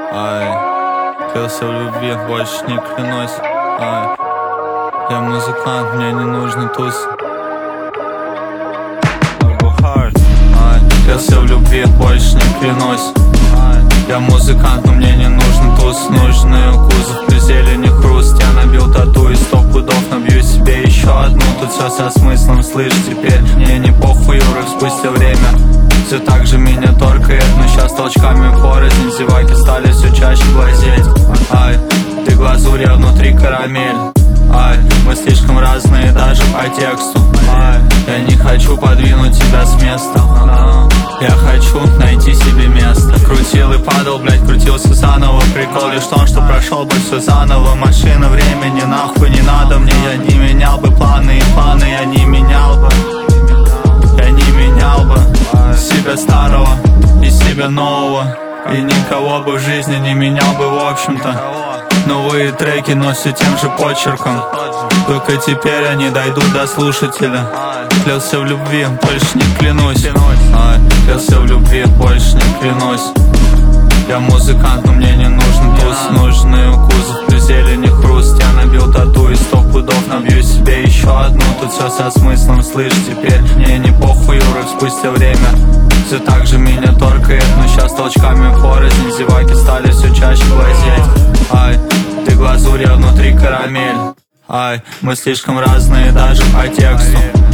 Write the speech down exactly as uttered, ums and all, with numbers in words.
Ай, клялся в любви, больше не клянусь. Ай, я музыкант, мне не нужен туз. Ай, клялся в любви, больше не клянусь. Ай, я музыкант, но мне не нужен туз. Нужный укус, при зелени хруст. Я набил тату и сто пудов набью себе еще одну. Тут все со смыслом, слышь, теперь мне не похуй, урок спустя время. Все так же меня торкает, но сейчас толчками порознь. Зеваки стали все чаще глазеть. Ай, ты глазурь, я внутри карамель. Ай, мы слишком разные даже по тексту. Ай, я не хочу подвинуть тебя с места. Я хочу найти себе место. Крутил и падал, блять, крутился заново. Прикол лишь в том, что прошел бы все заново. Машина времени, нахуй не надо мне. Я не менял бы планы и планы я не менял бы. Я не менял бы себя старого и себя нового. И никого бы в жизни не менял бы в общем-то. Новые треки, но все тем же почерком. Только теперь они дойдут до слушателя. Клялся в любви, больше не клянусь. Ай, клялся в любви, больше не клянусь. Я музыкант, но мне не нужен туз. Нужный укус, при зелени хруст. Я набил тату и сто пудов набью себе еще одну. Тут все со смыслом, слышь, теперь мне не похуй, урок спустя время. Все так же меня торкает, но сейчас толчками порознь. Зеваки стали все чаще глазеть. Ай, ты глазурь, я внутри карамель. Ай, мы слишком разные даже по тексту.